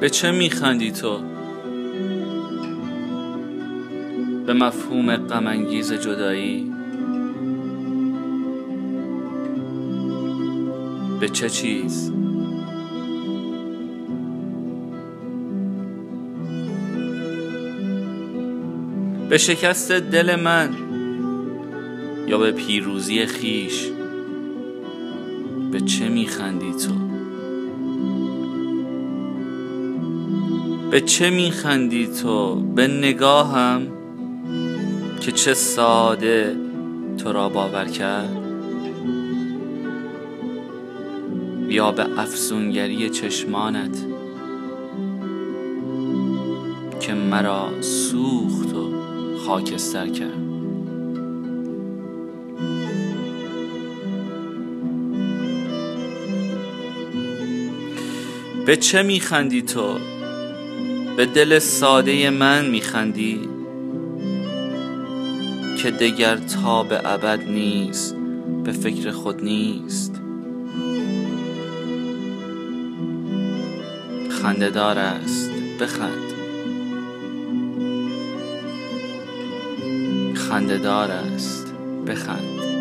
به چه میخندی تو؟ به مفهوم غم انگیز جدایی؟ به چه چیز؟ به شکست دل من یا به پیروزی خیش؟ به چه میخندی تو؟ به چه میخندی تو؟ به نگاهم که چه ساده تو را باور کرد، یا به افسونگری چشمانت که مرا سوخت و خاکستر کرد؟ به چه میخندی تو؟ به دل ساده من میخندی که دگر تا به ابد نیست به فکر خود نیست. خنده‌دار است، بخند. خنده‌دار است، بخند.